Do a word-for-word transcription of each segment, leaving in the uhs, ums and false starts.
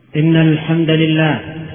إن الحمد لله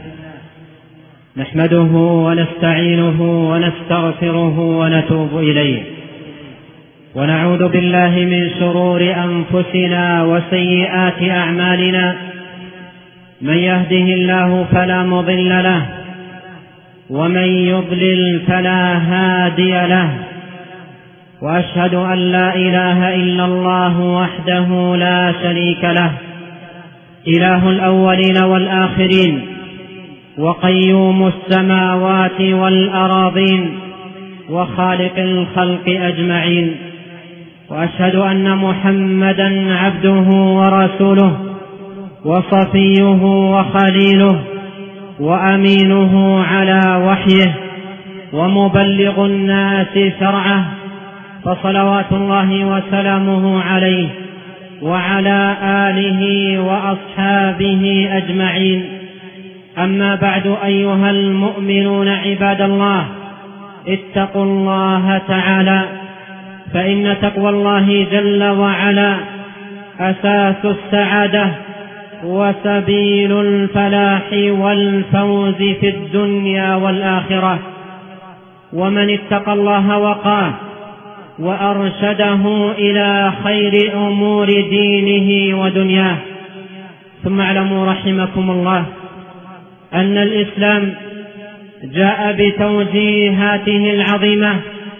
نحمده ونستعينه ونستغفره ونتوب إليه، ونعوذ بالله من شرور أنفسنا وسيئات أعمالنا. من يهده الله فلا مضل له، ومن يضلل فلا هادي له، وأشهد أن لا إله إلا الله وحده لا شريك له، إله الأولين والآخرين، وقيوم السماوات والأراضين، وخالق الخلق أجمعين. وأشهد أن محمدا عبده ورسوله، وصفيه وخليله، وأمينه على وحيه، ومبلغ الناس شرعه، فصلوات الله وسلامه عليه وعلى آله وأصحابه أجمعين. أما بعد، أيها المؤمنون عباد الله، اتقوا الله تعالى، فإن تقوى الله جل وعلا أساس السعادة وسبيل الفلاح والفوز في الدنيا والآخرة. ومن اتقى الله وقاه وأرشده إلى خير أمور دينه ودنياه. ثم اعلموا رحمكم الله أن الإسلام جاء بتوجيهاته العظيمة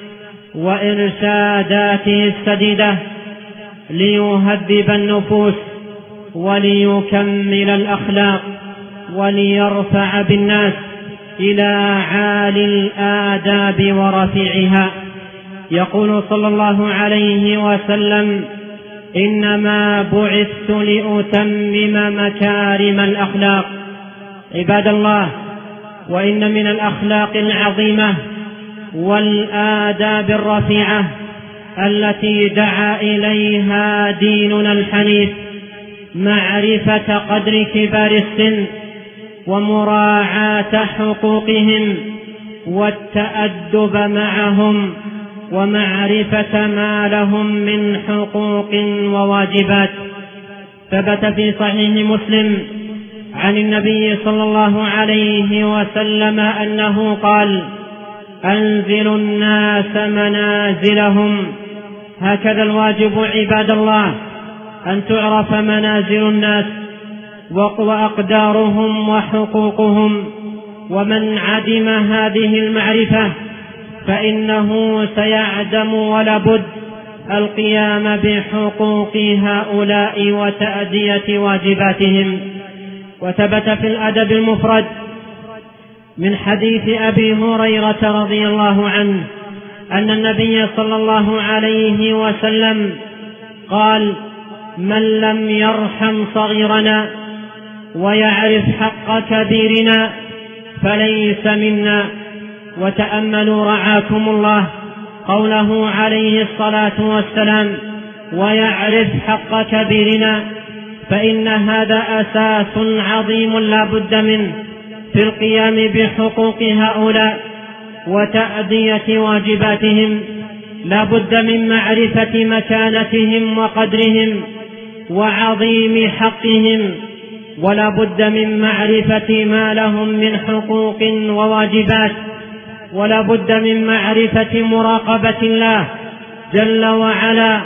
وإرشاداته السديدة ليهذب النفوس وليكمل الأخلاق وليرفع بالناس إلى عالي الآداب ورفيعها. يقول صلى الله عليه وسلم: إنما بعثت لأتمم مكارم الأخلاق. عباد الله، وإن من الأخلاق العظيمة والآداب الرفيعة التي دعا إليها ديننا الحنيف معرفة قدر كبار السن ومراعاة حقوقهم والتأدب معهم ومعرفة ما لهم من حقوق وواجبات. ثبت في صحيح مسلم عن النبي صلى الله عليه وسلم أنه قال: أنزلوا الناس منازلهم. هكذا الواجب عباد الله، أن تعرف منازل الناس وأقدارهم وحقوقهم. ومن عدم هذه المعرفة فإنه سيعدم ولا بد القيام بحقوق هؤلاء وتأدية واجباتهم. وثبت في الأدب المفرد من حديث أبي هريرة رضي الله عنه أن النبي صلى الله عليه وسلم قال: من لم يرحم صغيرنا ويعرف حق كبيرنا فليس منا. وتأملوا رعاكم الله قوله عليه الصلاة والسلام: ويعرف حق كبيرنا، فإن هذا أساس عظيم لا بد منه في القيام بحقوق هؤلاء وتأدية واجباتهم. لا بد من معرفة مكانتهم وقدرهم وعظيم حقهم، ولا بد من معرفة ما لهم من حقوق وواجبات، ولا بد من معرفة مراقبة الله جل وعلا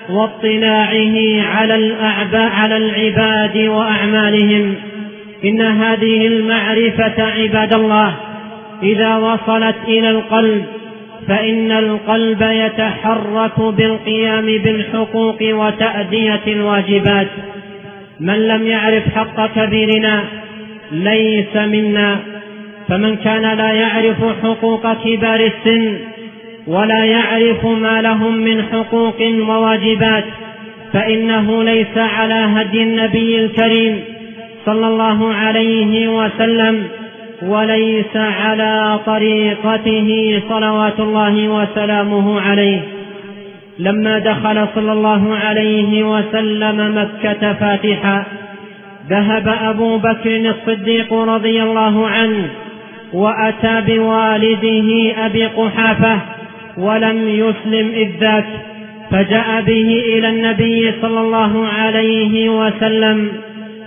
واطلاعه على الأعباء على العباد وأعمالهم. إن هذه المعرفة عباد الله إذا وصلت إلى القلب فإن القلب يتحرك بالقيام بالحقوق وتأدية الواجبات. من لم يعرف حق كبيرنا ليس منا. فمن كان لا يعرف حقوق كبار السن ولا يعرف ما لهم من حقوق وواجبات فإنه ليس على هدي النبي الكريم صلى الله عليه وسلم، وليس على طريقته صلوات الله وسلامه عليه. لما دخل صلى الله عليه وسلم مكة فاتحا، ذهب أبو بكر الصديق رضي الله عنه وأتى بوالده أبي قحافة ولم يسلم إذ ذاك، فجاء به إلى النبي صلى الله عليه وسلم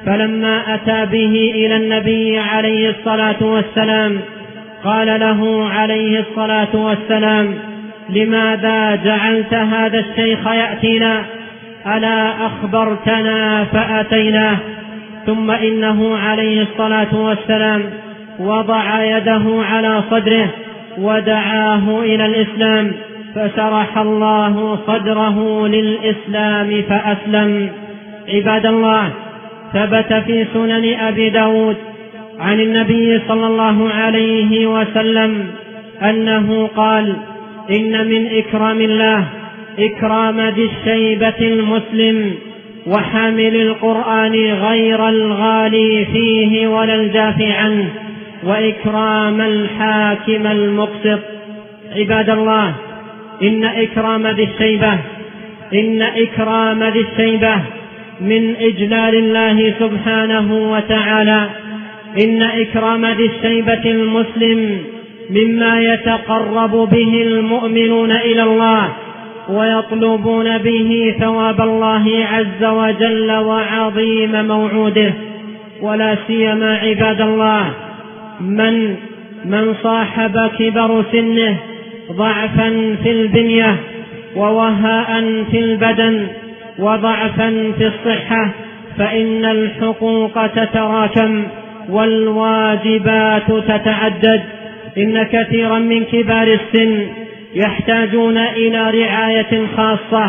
فلما أتى به إلى النبي عليه الصلاة والسلام قال له عليه الصلاة والسلام: لماذا جعلت هذا الشيخ يأتينا؟ ألا أخبرتنا فأتيناه؟ ثم إنه عليه الصلاة والسلام وضع يده على صدره ودعاه إلى الإسلام، فشرح الله صدره للإسلام فأسلم. عباد الله، ثبت في سنن أبي داود عن النبي صلى الله عليه وسلم أنه قال: إن من إكرام الله إكرام ذي الشيبة المسلم وحامل القرآن غير الغالي فيه ولا الجافي عنه، وإكرام الحاكم المقسط. عباد الله، إن إكرام ذي الشيبة إن إكرام ذي الشيبة من إجلال الله سبحانه وتعالى. إن إكرام ذي الشيبة المسلم مما يتقرب به المؤمنون إلى الله ويطلبون به ثواب الله عز وجل وعظيم موعوده. ولا سيما عباد الله من من صاحب كبر سنه ضعفا في البنية ووهاء في البدن وضعفا في الصحة، فإن الحقوق تتراكم والواجبات تتعدد. إن كثيرا من كبار السن يحتاجون إلى رعاية خاصة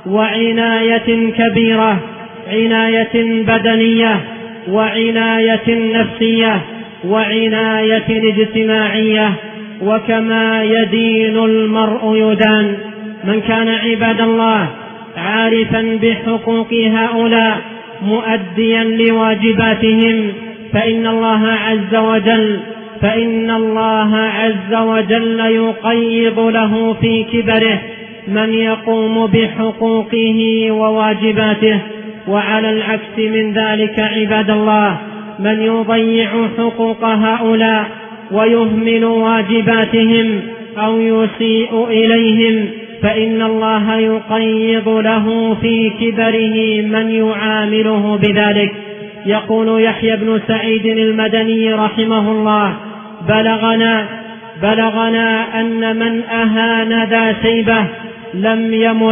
وعناية كبيرة، عناية بدنية وعناية نفسية وعناية اجتماعية، وكما يدين المرء يدان. من كان عباد الله عارفا بحقوق هؤلاء مؤديا لواجباتهم فإن الله عز وجل فإن الله عز وجل يقيض له في كبره من يقوم بحقوقه وواجباته. وعلى العكس من ذلك عباد الله من يضيع حقوق هؤلاء ويهمل واجباتهم أو يسيء إليهم فإن الله يقيض له في كبره من يعامله بذلك. يقول يحيى بن سعيد المدني رحمه الله: بلغنا بلغنا أن من أهان ذا شيبة لم يمت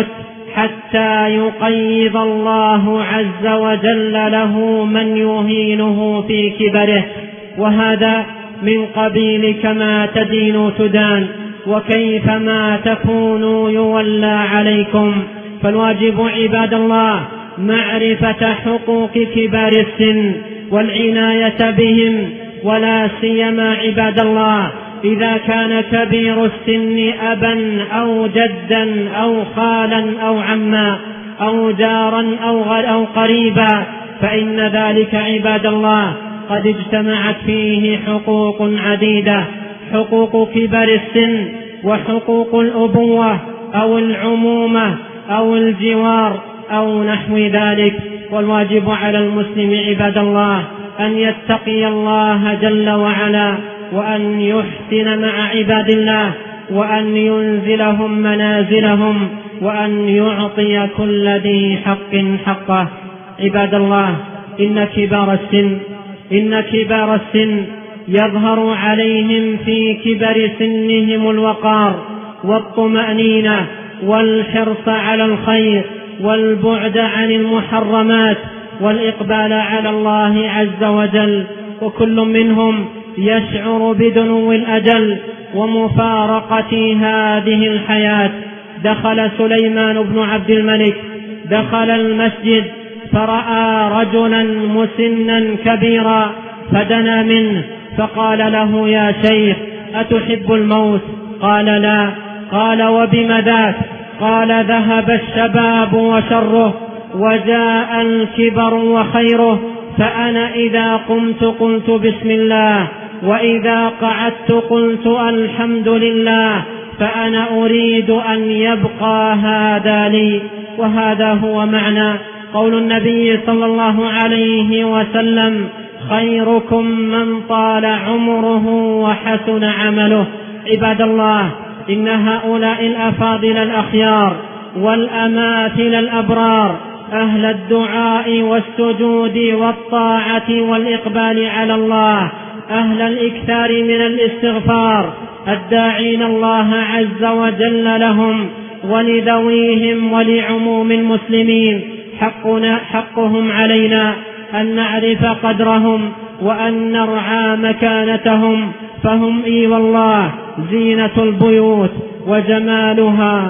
حتى يقيض الله عز وجل له من يهينه في كبره، وهذا من قبيل كما تدين تدان وكيفما تكونوا يولى عليكم. فالواجب عباد الله معرفة حقوق كبار السن والعناية بهم، ولا سيما عباد الله إذا كان كبير السن أبا أو جدا أو خالا أو عما أو جارا أو قريبا، فإن ذلك عباد الله قد اجتمعت فيه حقوق عديدة: حقوق كبار السن وحقوق الأبوة أو العمومة أو الجوار أو نحو ذلك. والواجب على المسلم عباد الله أن يتقي الله جل وعلا وأن يحسن مع عباد الله وأن ينزلهم منازلهم وأن يعطي كل ذي حق حقه. عباد الله، إن كبار السن إن كبار السن يظهر عليهم في كبر سنهم الوقار والطمأنينة والحرص على الخير والبعد عن المحرمات والإقبال على الله عز وجل، وكل منهم يشعر بدنو الأجل ومفارقة هذه الحياة. دخل سليمان بن عبد الملك دخل المسجد فرأى رجلا مسنا كبيرا فدنا منه فقال له: يا شيخ، أتحب الموت؟ قال: لا. قال: وبم ذاك؟ قال: ذهب الشباب وشره وجاء الكبر وخيره، فأنا إذا قمت قلت بسم الله، وإذا قعدت قلت الحمد لله، فأنا أريد أن يبقى هذا لي. وهذا هو معنى قول النبي صلى الله عليه وسلم: خيركم من طال عمره وحسن عمله. عباد الله، إن هؤلاء الأفاضل الأخيار والأماثل الأبرار أهل الدعاء والسجود والطاعة والإقبال على الله، أهل الإكثار من الاستغفار، الداعين الله عز وجل لهم ولذويهم ولعموم المسلمين. حقنا حقهم علينا أن نعرف قدرهم وأن نرعى مكانتهم، فهم إي والله زينة البيوت وجمالها.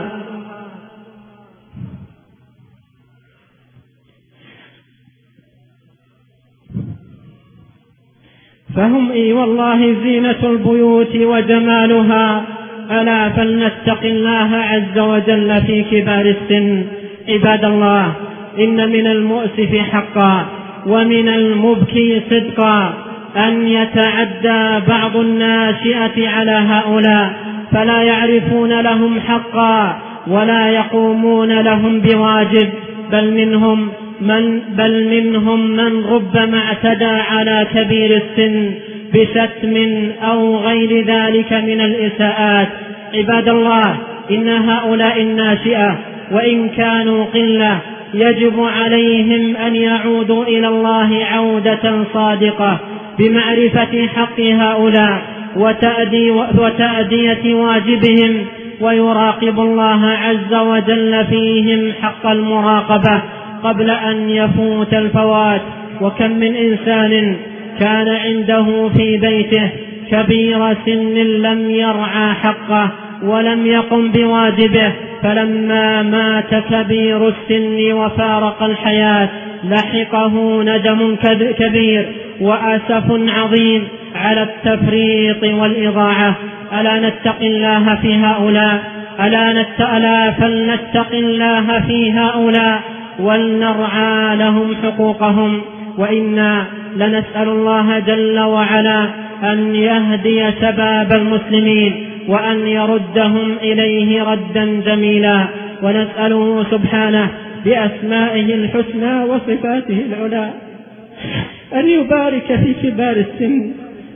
فهم إي والله زينة البيوت وجمالها. ألا فلنتق الله عز وجل في كبار السن. عباد الله، إن من المؤسف حقا ومن المبكي صدقا أن يتعدى بعض الناشئة على هؤلاء، فلا يعرفون لهم حقا ولا يقومون لهم بواجب، بل منهم من بل منهم من ربما اعتدى على كبير السن بشتم أو غير ذلك من الإساءات. عباد الله، إن هؤلاء الناشئة وإن كانوا قلة يجب عليهم أن يعودوا إلى الله عودة صادقة بمعرفة حق هؤلاء وتأدي وتأدية واجبهم، ويراقب الله عز وجل فيهم حق المراقبة قبل أن يفوت الفوات. وكم من إنسان كان عنده في بيته كبير سن لم يرعى حقه ولم يقم بواجبه، فلما مات كبير السن وفارق الحياة لحقه ندم كبير وأسف عظيم على التفريط والإضاعة. ألا نتق الله في هؤلاء ألا نتألا فلنتق الله في هؤلاء ولنرعى لهم حقوقهم. وإنا لنسأل الله جل وعلا أن يهدي شباب المسلمين وأن يردهم إليه ردا جميلا، ونسأله سبحانه بأسمائه الحسنى وصفاته العلى أن يبارك في كبار السن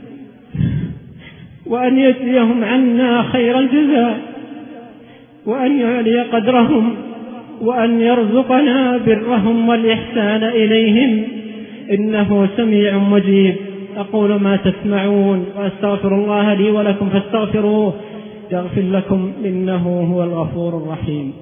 وأن يجزيهم عنا خير الجزاء وأن يعلي قدرهم وأن يرزقنا برهم والإحسان إليهم، إنه سميع مجيب. أقول ما تسمعون وأستغفر الله لي ولكم فاستغفروه يغفر لكم إنه هو الغفور الرحيم.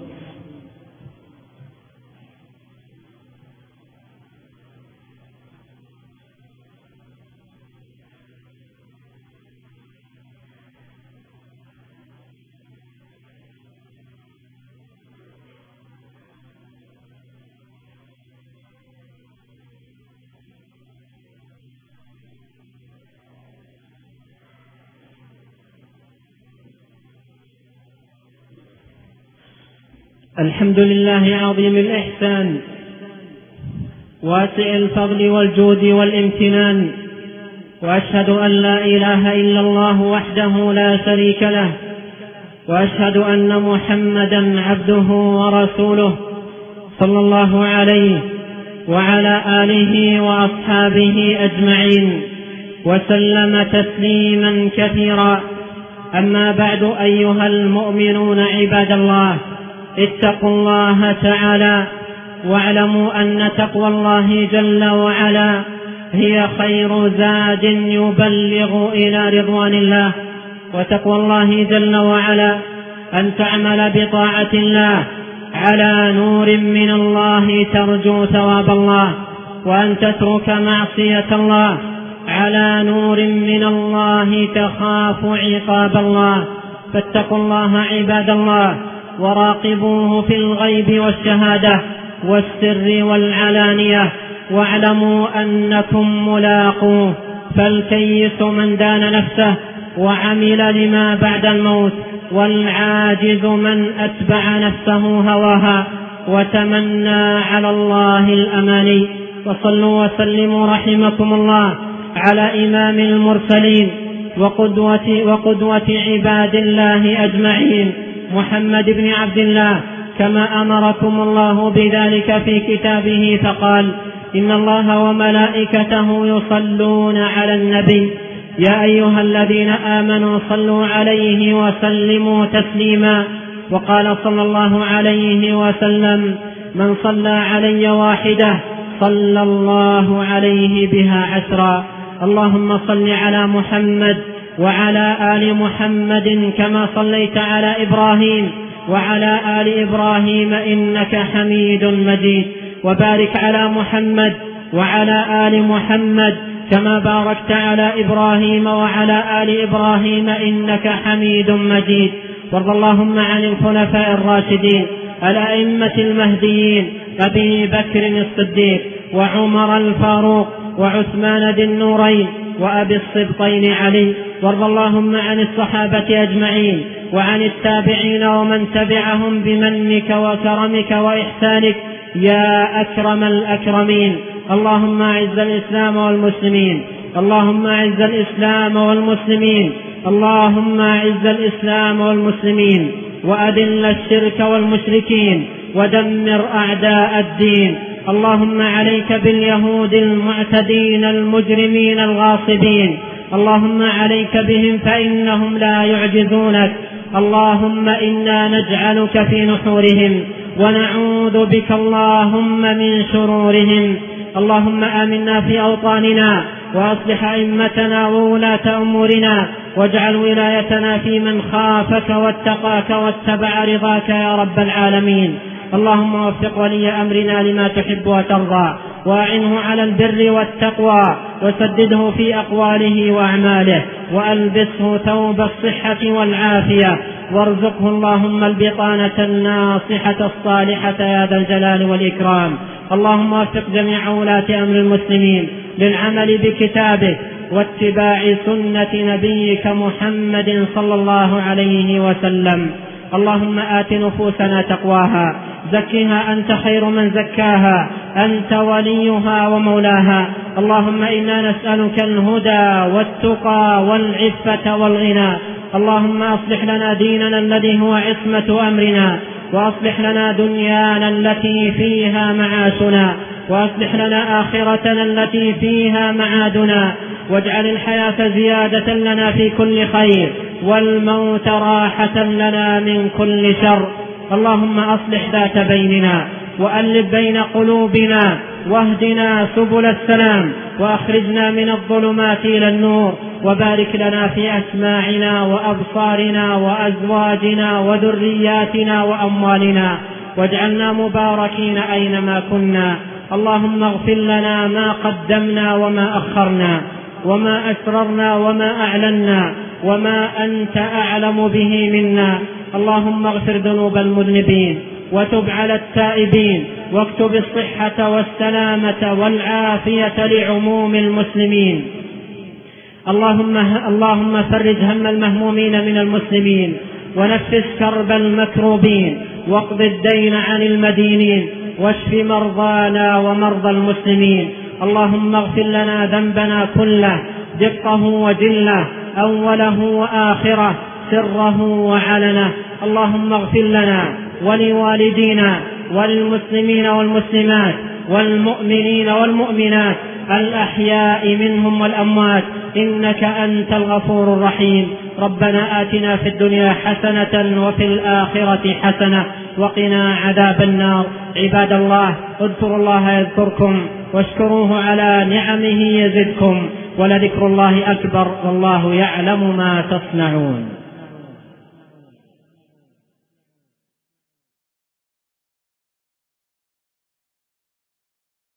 الحمد لله عظيم الإحسان واسع الفضل والجود والامتنان، وأشهد أن لا إله إلا الله وحده لا شريك له، وأشهد أن محمدا عبده ورسوله صلى الله عليه وعلى آله وأصحابه أجمعين وسلم تسليما كثيرا. أما بعد، أيها المؤمنون عباد الله، اتقوا الله تعالى واعلموا أن تقوى الله جل وعلا هي خير زاد يبلغ إلى رضوان الله. وتقوى الله جل وعلا أن تعمل بطاعة الله على نور من الله ترجو ثواب الله، وأن تترك معصية الله على نور من الله تخاف عقاب الله. فاتقوا الله عباد الله وراقبوه في الغيب والشهادة والسر والعلانية، واعلموا أنكم ملاقوه. فالكيس من دان نفسه وعمل لما بعد الموت، والعاجز من أتبع نفسه هواها وتمنى على الله الأماني. وصلوا وسلموا رحمكم الله على إمام المرسلين وقدوة, وقدوة عباد الله أجمعين، محمد بن عبد الله، كما أمركم الله بذلك في كتابه فقال: إن الله وملائكته يصلون على النبي يا أيها الذين آمنوا صلوا عليه وسلموا تسليما. وقال صلى الله عليه وسلم: من صلى علي واحدة صلى الله عليه بها عشرا. اللهم صل على محمد وعلى آل محمد كما صليت على إبراهيم وعلى آل إبراهيم إنك حميد مجيد، وبارك على محمد وعلى آل محمد كما باركت على إبراهيم وعلى آل إبراهيم إنك حميد مجيد. وارض اللهم عن الخلفاء الراشدين الأئمة المهديين أبي بكر الصديق وعمر الفاروق وعثمان ذي النورين وأبي الصبطين علي. وارض اللهم عن الصحابة أجمعين وعن التابعين ومن تبعهم بمنك وكرمك وإحسانك يا أكرم الأكرمين. اللهم أعز الإسلام والمسلمين، اللهم أعز الإسلام والمسلمين، اللهم أعز الإسلام والمسلمين، وأذل الشرك والمشركين، ودمر أعداء الدين. اللهم عليك باليهود المعتدين المجرمين الغاصبين، اللهم عليك بهم فإنهم لا يعجزونك. اللهم إنا نجعلك في نحورهم ونعوذ بك اللهم من شرورهم. اللهم آمنا في أوطاننا وأصلح أئمتنا وولاة أمورنا، واجعل ولايتنا في من خافك واتقاك واتبع رضاك يا رب العالمين. اللهم وفق ولي أمرنا لما تحب وترضى، وأعنه على البر والتقوى، وسدده في أقواله وأعماله، وألبسه ثوب الصحة والعافية، وارزقه اللهم البطانة الناصحة الصالحة يا ذا الجلال والإكرام. اللهم وفق جميع ولاة أمر المسلمين للعمل بكتابك واتباع سنة نبيك محمد صلى الله عليه وسلم. اللهم آت نفوسنا تقواها، زكها أنت خير من زكاها، أنت وليها ومولاها. اللهم إنا نسألك الهدى والتقى والعفة والغنى. اللهم أصلح لنا ديننا الذي هو عصمة أمرنا، وأصلح لنا دنيانا التي فيها معاشنا، وأصلح لنا آخرتنا التي فيها معادنا، واجعل الحياة زيادة لنا في كل خير، والموت راحة لنا من كل شر. اللهم أصلح ذات بيننا، وألف بين قلوبنا، واهدنا سبل السلام، وأخرجنا من الظلمات إلى النور، وبارك لنا في أسماعنا وأبصارنا وأزواجنا وذرياتنا وأموالنا، واجعلنا مباركين أينما كنا. اللهم اغفر لنا ما قدمنا وما أخرنا، وما أسررنا وما أعلنا، وما أنت أعلم به منا. اللهم اغفر ذنوب المذنبين، وتب على التائبين، واكتب الصحة والسلامة والعافية لعموم المسلمين. اللهم, اللهم فرج هم المهمومين من المسلمين، ونفس كرب المكروبين، واقض الدين عن المدينين، واشف مرضانا ومرضى المسلمين. اللهم اغفر لنا ذنبنا كله، دقه وجله، أوله وآخره، سره وعلنه. اللهم اغفر لنا ولوالدينا وللمسلمين والمسلمات والمؤمنين والمؤمنات الأحياء منهم والأموات، إنك أنت الغفور الرحيم. ربنا آتنا في الدنيا حسنة وفي الآخرة حسنة وقنا عذاب النار. عباد الله، اذكروا الله يذكركم، واشكروه على نعمه يزدكم، ولذكر الله أكبر، والله يعلم ما تصنعون.